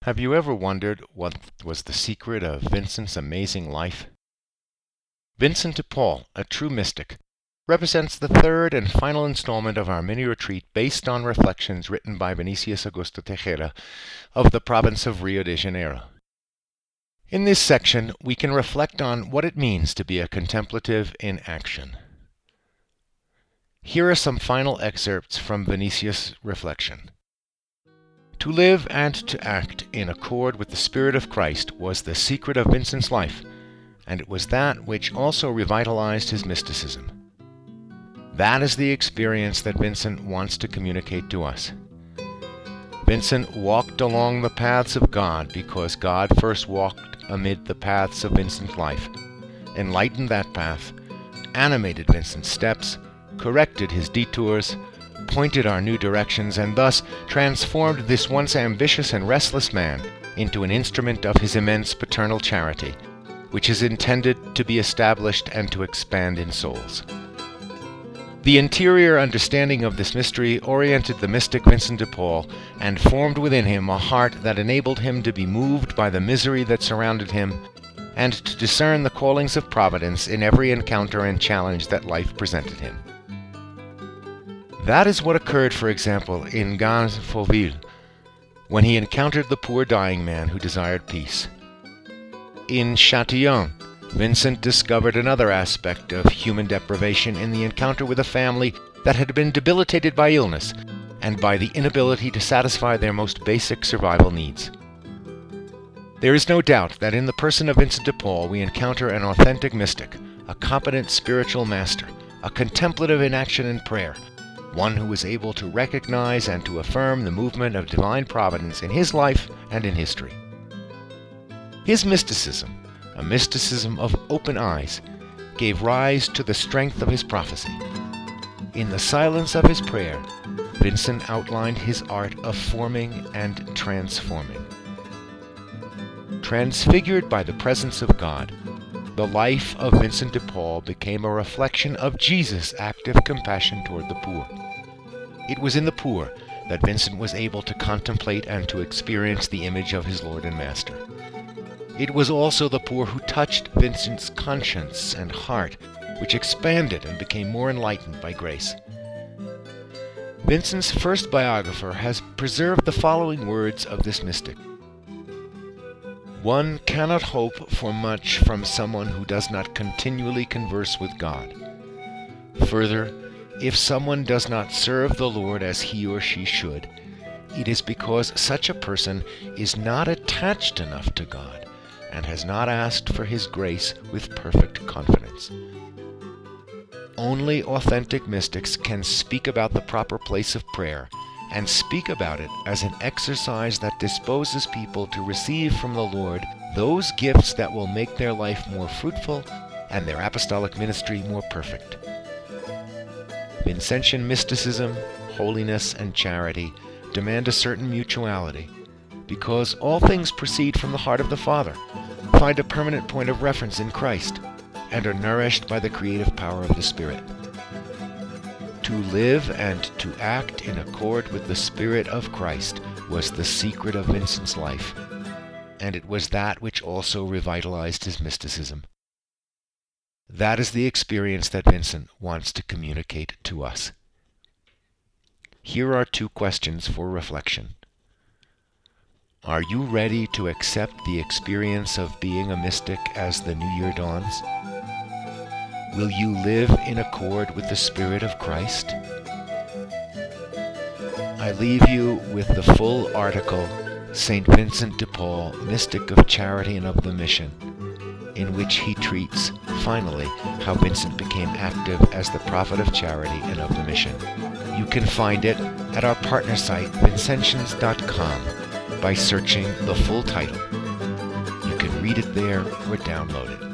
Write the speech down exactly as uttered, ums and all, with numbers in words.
Have you ever wondered what was the secret of Vincent's amazing life? Vincent de Paul, a true mystic, represents the third and final installment of our mini-retreat based on reflections written by Vinicius Augusto Teixeira of the province of Rio de Janeiro. In this section, we can reflect on what it means to be a contemplative in action. Here are some final excerpts from Vinicius' reflection. To live and to act in accord with the Spirit of Christ was the secret of Vincent's life, and it was that which also revitalized his mysticism. That is the experience that Vincent wants to communicate to us. Vincent walked along the paths of God because God first walked amid the paths of Vincent's life, enlightened that path, animated Vincent's steps, corrected his detours, pointed our new directions, and thus transformed this once ambitious and restless man into an instrument of his immense paternal charity, which is intended to be established and to expand in souls. The interior understanding of this mystery oriented the mystic Vincent de Paul and formed within him a heart that enabled him to be moved by the misery that surrounded him and to discern the callings of providence in every encounter and challenge that life presented him. That is what occurred, for example, in Gans-Fauville, when he encountered the poor dying man who desired peace. In Châtillon, Vincent discovered another aspect of human deprivation in the encounter with a family that had been debilitated by illness and by the inability to satisfy their most basic survival needs. There is no doubt that in the person of Vincent de Paul we encounter an authentic mystic, a competent spiritual master, a contemplative in action and prayer, one who was able to recognize and to affirm the movement of divine providence in his life and in history. His mysticism, a mysticism of open eyes, gave rise to the strength of his prophecy. In the silence of his prayer, Vincent outlined his art of forming and transforming. Transfigured by the presence of God, the life of Vincent de Paul became a reflection of Jesus' active compassion toward the poor. It was in the poor that Vincent was able to contemplate and to experience the image of his Lord and Master. It was also the poor who touched Vincent's conscience and heart, which expanded and became more enlightened by grace. Vincent's first biographer has preserved the following words of this mystic. One cannot hope for much from someone who does not continually converse with God. Further, if someone does not serve the Lord as he or she should, it is because such a person is not attached enough to God and has not asked for His grace with perfect confidence. Only authentic mystics can speak about the proper place of prayer and speak about it as an exercise that disposes people to receive from the Lord those gifts that will make their life more fruitful and their apostolic ministry more perfect. Vincentian mysticism, holiness, and charity demand a certain mutuality, because all things proceed from the heart of the Father, find a permanent point of reference in Christ, and are nourished by the creative power of the Spirit. To live and to act in accord with the Spirit of Christ was the secret of Vincent's life, and it was that which also revitalized his mysticism. That is the experience that Vincent wants to communicate to us. Here are two questions for reflection. Are you ready to accept the experience of being a mystic as the new year dawns? Will you live in accord with the Spirit of Christ? I leave you with the full article, Saint Vincent de Paul, Mystic of Charity and of the Mission, in which he treats, finally, how Vincent became active as the prophet of charity and of the mission. You can find it at our partner site, vincentians dot com, by searching the full title. You can read it there or download it.